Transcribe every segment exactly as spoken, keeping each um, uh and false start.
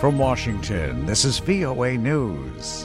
From Washington, this is V O A News.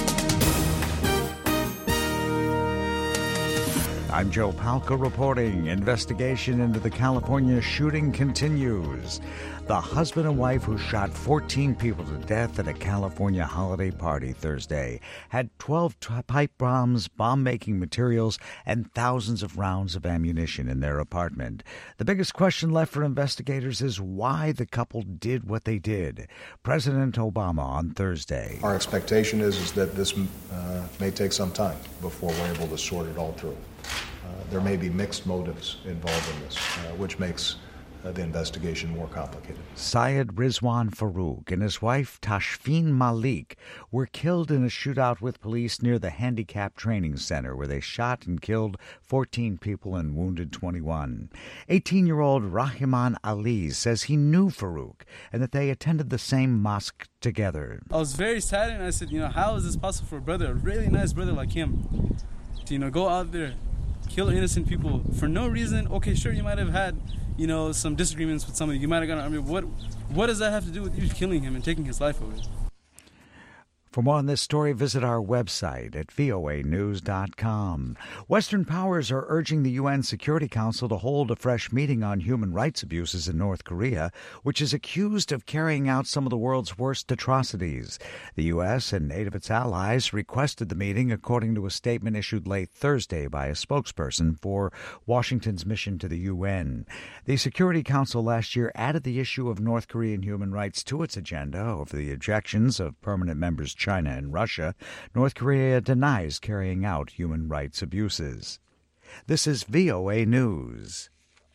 I'm Joe Palca reporting. Investigation into the California shooting continues. The husband and wife who shot fourteen people to death at a California holiday party Thursday had twelve pipe bombs, bomb-making materials, and thousands of rounds of ammunition in their apartment. The biggest question left for investigators is why the couple did what they did. President Obama on Thursday. Our expectation is, is that this uh, may take some time before we're able to sort it all through. Uh, there may be mixed motives involved in this, uh, which makes uh, the investigation more complicated. Syed Rizwan Farouk and his wife Tashfeen Malik were killed in a shootout with police near the Handicap Training Center, where they shot and killed fourteen people and wounded twenty-one. eighteen-year-old Rahiman Ali says he knew Farouk and that they attended the same mosque together. I was very sad, and I said, you know, how is this possible for a brother, a really nice brother like him, to, you know, go out there, kill innocent people for no reason? Okay, sure, you might have had, you know, some disagreements with somebody. You might have gotten, I mean, what, what does that have to do with you killing him and taking his life away? For more on this story, visit our website at V O A news dot com. Western powers are urging the U N Security Council to hold a fresh meeting on human rights abuses in North Korea, which is accused of carrying out some of the world's worst atrocities. The U S and eight of its allies requested the meeting, according to a statement issued late Thursday by a spokesperson for Washington's mission to the U N. The Security Council last year added the issue of North Korean human rights to its agenda over the objections of permanent members China and Russia. North Korea denies carrying out human rights abuses. This is V O A News.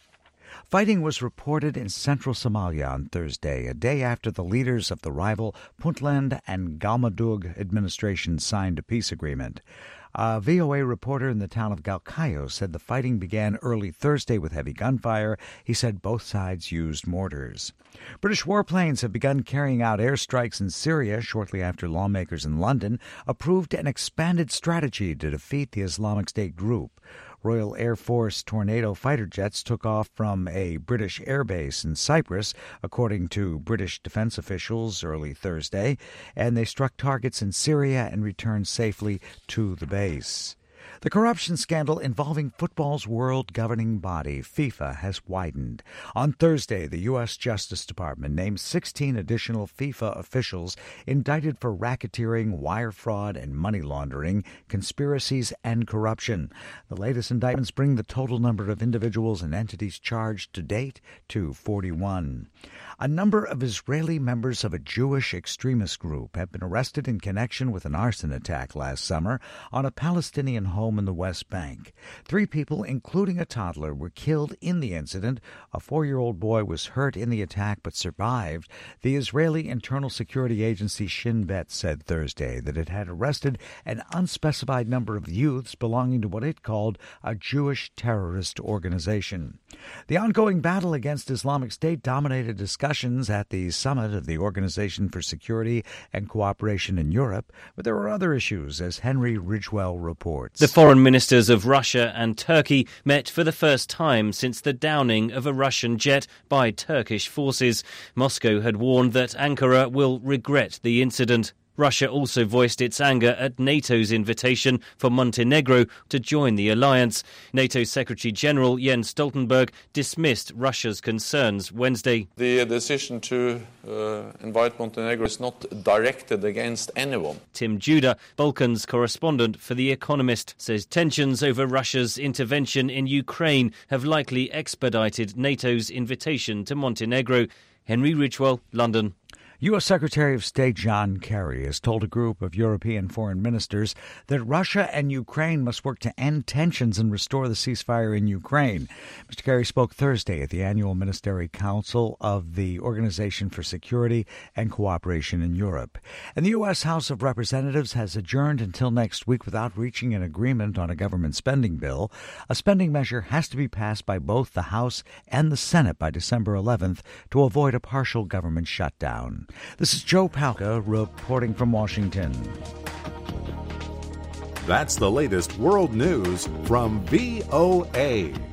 Fighting was reported in central Somalia on Thursday, a day after the leaders of the rival Puntland and Galmudug administrations signed a peace agreement. A V O A reporter in the town of Galkayo said the fighting began early Thursday with heavy gunfire. He said both sides used mortars. British warplanes have begun carrying out airstrikes in Syria shortly after lawmakers in London approved an expanded strategy to defeat the Islamic State group. Royal Air Force Tornado fighter jets took off from a British airbase in Cyprus, according to British defense officials early Thursday, and they struck targets in Syria and returned safely to the base. The corruption scandal involving football's world governing body, FIFA, has widened. On Thursday, the U S Justice Department named sixteen additional FIFA officials indicted for racketeering, wire fraud, and money laundering, conspiracies, and corruption. The latest indictments bring the total number of individuals and entities charged to date to forty-one. A number of Israeli members of a Jewish extremist group have been arrested in connection with an arson attack last summer on a Palestinian home in the West Bank. Three people, including a toddler, were killed in the incident. A four-year-old boy was hurt in the attack but survived. The Israeli Internal Security Agency Shin Bet said Thursday that it had arrested an unspecified number of youths belonging to what it called a Jewish terrorist organization. The ongoing battle against Islamic State dominated discussions at the summit of the Organization for Security and Cooperation in Europe, but there were other issues, as Henry Ridgewell reports. The foreign ministers of Russia and Turkey met for the first time since the downing of a Russian jet by Turkish forces. Moscow had warned that Ankara will regret the incident. Russia also voiced its anger at NATO's invitation for Montenegro to join the alliance. NATO Secretary-General Jens Stoltenberg dismissed Russia's concerns Wednesday. The decision to uh, invite Montenegro is not directed against anyone. Tim Judah, Balkans correspondent for The Economist, says tensions over Russia's intervention in Ukraine have likely expedited NATO's invitation to Montenegro. Henry Ridgewell, London. U S. Secretary of State John Kerry has told a group of European foreign ministers that Russia and Ukraine must work to end tensions and restore the ceasefire in Ukraine. Mister Kerry spoke Thursday at the annual Ministerial Council of the Organization for Security and Cooperation in Europe. And the U S. House of Representatives has adjourned until next week without reaching an agreement on a government spending bill. A spending measure has to be passed by both the House and the Senate by December eleventh to avoid a partial government shutdown. This is Joe Palca reporting from Washington. That's the latest world news from V O A.